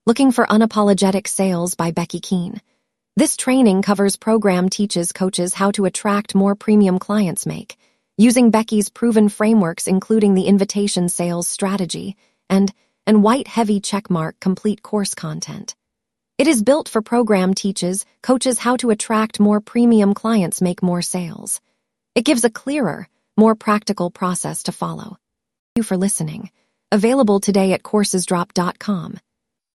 Looking for Unapologetic Sales by Becky Keene. This training covers program teaches coaches how to attract more premium clients using Becky's proven frameworks including the invitation sales strategy and white heavy checkmark complete course content. It is built for program teaches coaches how to attract more premium clients make more sales. It gives a clearer, more practical process to follow. Thank you for listening. Available today at coursesdrop.com.